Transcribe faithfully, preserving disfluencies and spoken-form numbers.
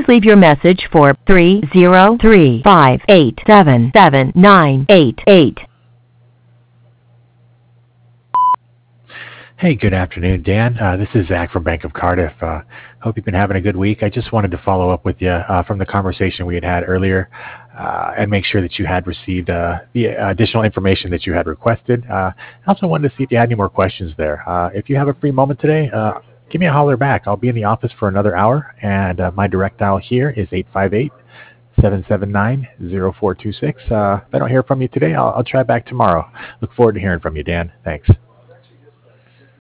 leave your message for three zero three, five eight seven, seven nine eight eight. Hey, good afternoon, Dan. Uh, this is Zach from Bank of Cardiff. Uh, hope you've been having a good week. I just wanted to follow up with you uh, from the conversation we had had earlier uh, and make sure that you had received uh, the additional information that you had requested. Uh, I also wanted to see if you had any more questions there. Uh, if you have a free moment today, uh, give me a holler back. I'll be in the office for another hour, and uh, my direct dial here is eight five eight, seven seven nine, zero four two six. Uh, if I don't hear from you today, I'll, I'll try back tomorrow. Look forward to hearing from you, Dan. Thanks.